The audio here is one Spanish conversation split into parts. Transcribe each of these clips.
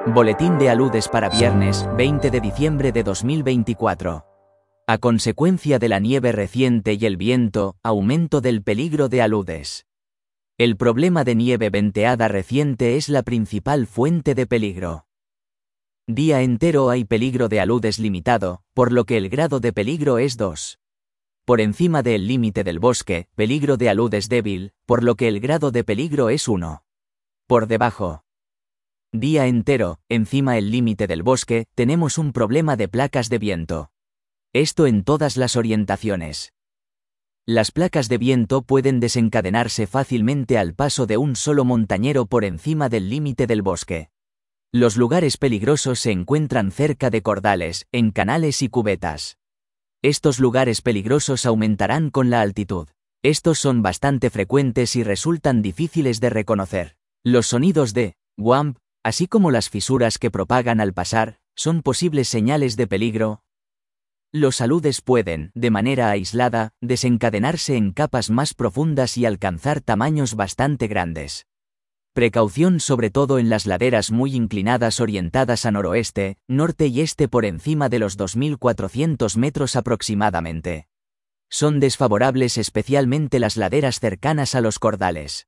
Boletín de aludes para viernes, 20 de diciembre de 2024. A consecuencia de la nieve reciente y el viento, aumento del peligro de aludes. El problema de nieve venteada reciente es la principal fuente de peligro. Día entero hay peligro de aludes limitado, por lo que el grado de peligro es 2. Por encima del límite del bosque, peligro de aludes débil, por lo que el grado de peligro es 1. Por debajo. Día entero, encima el límite del bosque, tenemos un problema de placas de viento. Esto en todas las orientaciones. Las placas de viento pueden desencadenarse fácilmente al paso de un solo montañero por encima del límite del bosque. Los lugares peligrosos se encuentran cerca de cordales, en canales y cubetas. Estos lugares peligrosos aumentarán con la altitud. Estos son bastante frecuentes y resultan difíciles de reconocer. Los sonidos de whamp, así como las fisuras que propagan al pasar, son posibles señales de peligro. Los aludes pueden, de manera aislada, desencadenarse en capas más profundas y alcanzar tamaños bastante grandes. Precaución sobre todo en las laderas muy inclinadas orientadas a noroeste, norte y este por encima de los 2.400 metros aproximadamente. Son desfavorables especialmente las laderas cercanas a los cordales.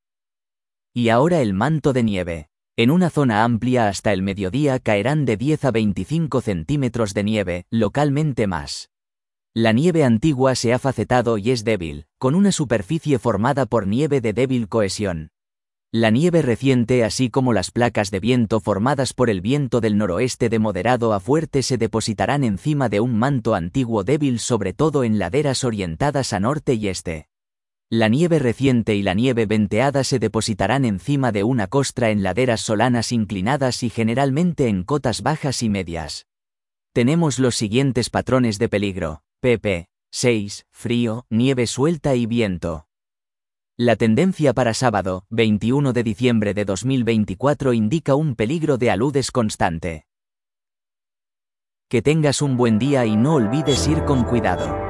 Y ahora el manto de nieve. En una zona amplia hasta el mediodía caerán de 10 a 25 centímetros de nieve, localmente más. La nieve antigua se ha facetado y es débil, con una superficie formada por nieve de débil cohesión. La nieve reciente así como las placas de viento formadas por el viento del noroeste de moderado a fuerte se depositarán encima de un manto antiguo débil sobre todo en laderas orientadas a norte y este. La nieve reciente y la nieve venteada se depositarán encima de una costra en laderas solanas inclinadas y generalmente en cotas bajas y medias. Tenemos los siguientes patrones de peligro: pp. 6, frío, nieve suelta y viento. La tendencia para sábado, 21 de diciembre de 2024 indica un peligro de aludes constante. Que tengas un buen día y no olvides ir con cuidado.